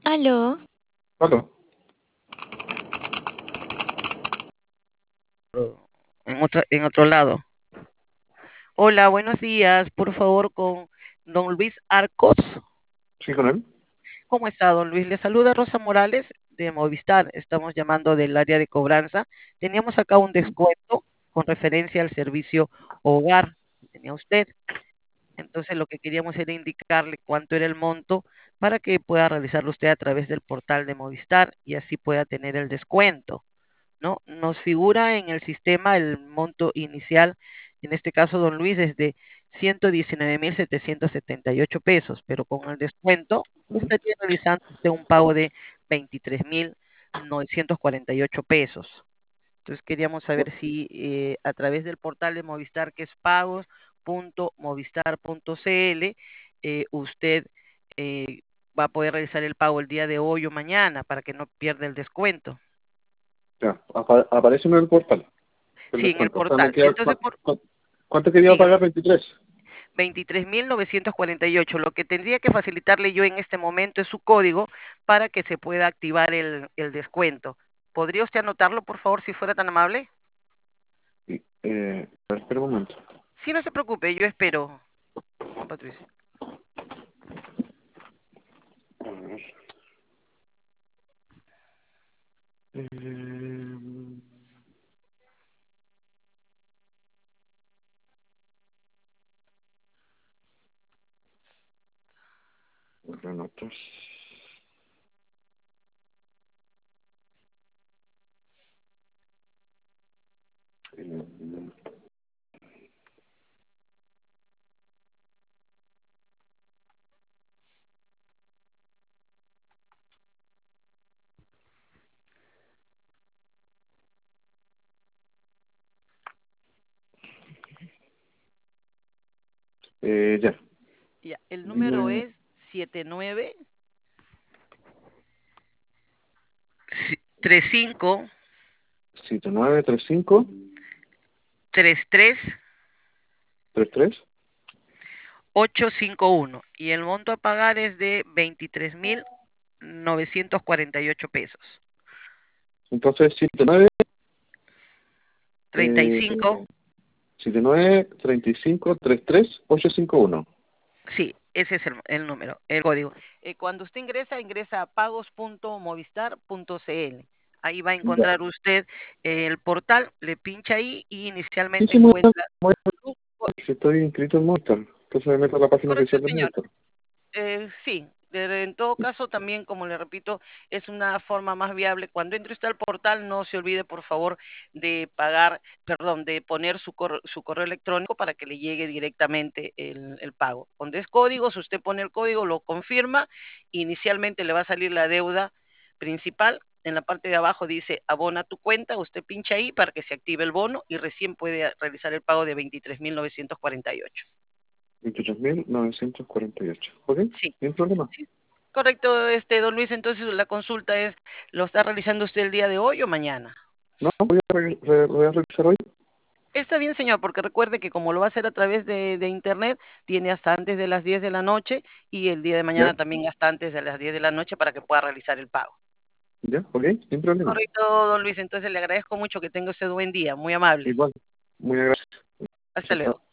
Aló, Aló. En otro lado. Hola, buenos días. Por favor, con don Luis Arcos. Sí, con él. ¿Cómo está, don Luis? Le saluda Rosa Morales de Movistar. Estamos llamando del área de cobranza. Teníamos acá un descuento con referencia al servicio hogar que tenía usted. Entonces, lo que queríamos era indicarle cuánto era el monto para que pueda realizarlo usted a través del portal de Movistar y así pueda tener el descuento, ¿no? Nos figura en el sistema el monto inicial, en este caso, don Luis, es de 119.778 pesos, pero con el descuento estaría realizando usted un pago de 23.948 pesos. Entonces queríamos saber si a través del portal de Movistar, que es pagos.movistar.cl, usted va a poder realizar el pago el día de hoy o mañana para que no pierda el descuento. Ya, aparece en el portal el Sí, en el descuento. O sea, me portal. queda, Entonces, ¿cuánto quería dígame, pagar? 23. 23.948. Lo que tendría que facilitarle yo en este momento es su código para que se pueda activar el descuento. ¿Podría usted anotarlo, por favor, si fuera tan amable? Sí, a ver, espera un momento. Sí, no se preocupe, yo espero, don Patricio. A ver. Notas. Ya, Ya, el número dime. es 79 35 7935 33 33. 851 y el monto a pagar es de 23.948 pesos. Entonces, 79, eh, 35, 79 35 33 851. sí, ese es el número, el código. Cuando usted ingresa a pagos.movistar.cl. Ahí va a Ya. encontrar usted el portal, le pincha ahí y Sí, inicialmente sí, muy bien. encuentra su Sí, estoy inscrito en Movistar. Entonces me meto a la página correcto, oficial de señor. Movistar. Sí, en todo caso también, como le repito, es una forma más viable. Cuando entre usted al portal, no se olvide, por favor, de pagar, perdón, de poner su correo electrónico para que le llegue directamente el pago. Con 10 códigos, usted pone el código, lo confirma, inicialmente le va a salir la deuda principal. En la parte de abajo dice abona tu cuenta, usted pincha ahí para que se active el bono y recién puede realizar el pago de 23.948. 28.948. ¿Ok? Sí. Sin problema. Sí, correcto, don Luis, entonces la consulta es, ¿lo está realizando usted el día de hoy o mañana? No, voy a revisar hoy. Está bien, señor, porque recuerde que como lo va a hacer a través de internet, tiene hasta antes de las 10 de la noche y el día de Ya, mañana también hasta antes de las 10 de la noche para que pueda realizar el pago. ya, ok, sin problema. Correcto, don Luis, entonces le agradezco mucho que tenga usted buen día, muy amable. Igual, muy agradecido. Hasta luego.